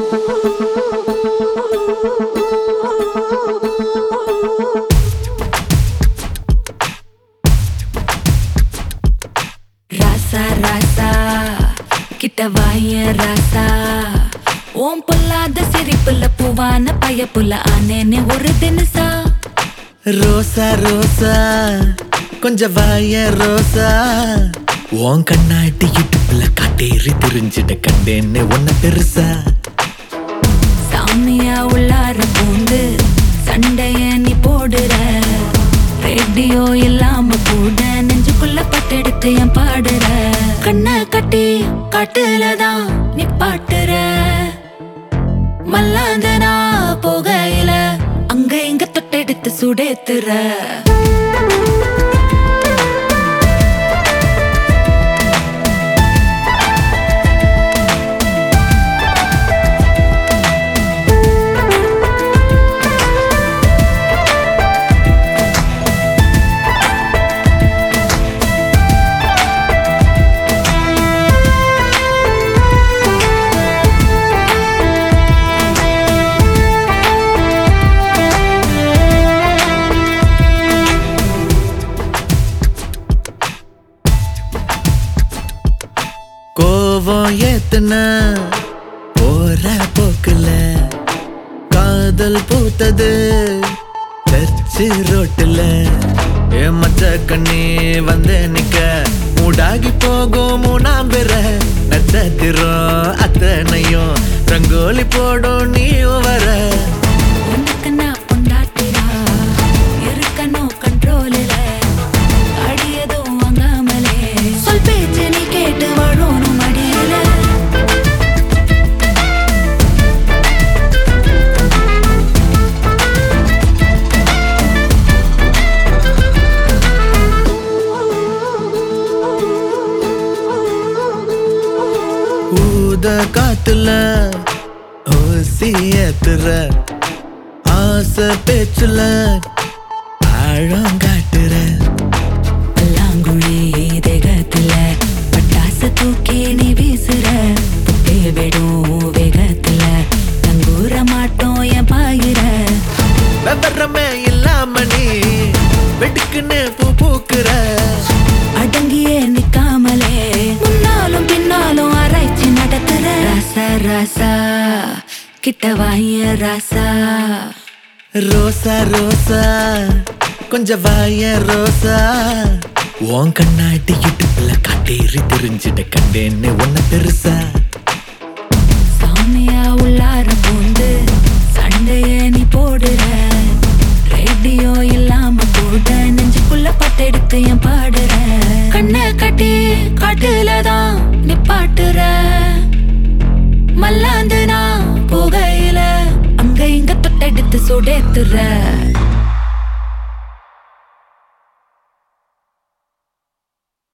ராசா ராசா கிட்ட வாய ராசா ஓம் பொல்லாத சிரிப்புல பூவான பயப்புல ஆனேனே ஒரு தினசா ரோசா ரோசா கொஞ்சம் வாய ரோசா உன் கண்ணாட்டி இடுப்புல காட்டேறி தெரிஞ்சிட கண்டேன்னு ஒன்ன பெருசா சாமியா உள்ளார பூந்து சண்டைய நீ போடுற ரேடியோ இல்லாம கூட நெஞ்சுக்குள்ள பட்டெடுத்து என் பாடுற கண்ணை கட்டி காட்டுலதான் நீ பாட்டுற மல்லாந்தனா போகையில அங்க இங்க தொட்டெடுத்து சுடேத்துற கோவம் ஏத்துன போற போக்குல காதல் பூத்தது சர்ச்சு ரோட்டுல என் மச்ச கண்ணி வந்து நிக்க மூடாகி போகும் மூணாம் பெற நட்சத்திரம் அத்தனையும் ரங்கோலி போடும் நீ வர உனக்கு நான் பொண்டாட்டிடா இருக்கணும் கண்ட்ரோலில அடியதும் வாங்காமலே சொல் பேச்சு நீ கேட்டு வாழணும் அடியில ஊத காத்துல ஊசி ஏத்துற ஆசை பேச்சுல ஆழம் காட்டுற பல்லாங்குழி தேகத்துல பட்டாசு தூக்கி நீ வீசுற புட்டே விடும் வேகத்துல தங்கூர மாட்டோம் என் பாயிர விவரமே இல்லாம நீ வெட்டுக்குன்னு பூ பூக்குற அடங்கியே நிக்காமலே முன்னாலும் பின்னாலும் ஆராய்ச்சி நடத்துற ராசா ராசா கிட்ட வாய ராசா ரோசா ரோசா கொஞ்சம் வாய ரோசா உன் கண்ணாட்டி இடுப்புல காட்டேறி தெரிஞ்சிட கண்டேன்னு ஒன்ன பெருசா சாமியா உள்ளார பூந்து சண்டைய நீ போடுற ரேடியோ இல்லாம கூட நெஞ்சுக்குள்ள பட்டெடுத்து என் பாடுற கண்ணை கட்டி காட்டுலதான் நீ பாட்டுற மல்லாந்து நான் போகையில அங்க இங்க தொட்டெடுத்து சுடேத்துற